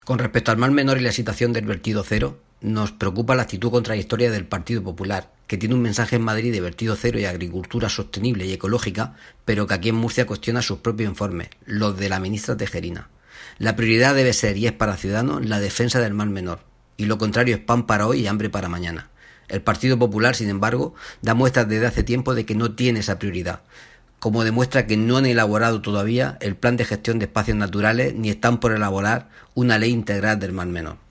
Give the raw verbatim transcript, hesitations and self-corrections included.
Con respecto al Mar Menor y la situación del vertido cero, nos preocupa la actitud contradictoria del Partido Popular, que tiene un mensaje en Madrid de vertido cero y agricultura sostenible y ecológica, pero que aquí en Murcia cuestiona sus propios informes, los de la ministra Tejerina. La prioridad debe ser, y es para Ciudadanos, la defensa del Mar Menor, y lo contrario es pan para hoy y hambre para mañana. El Partido Popular, sin embargo, da muestras desde hace tiempo de que no tiene esa prioridad, como demuestra que no han elaborado todavía el plan de gestión de espacios naturales ni están por elaborar una ley integral del Mar Menor.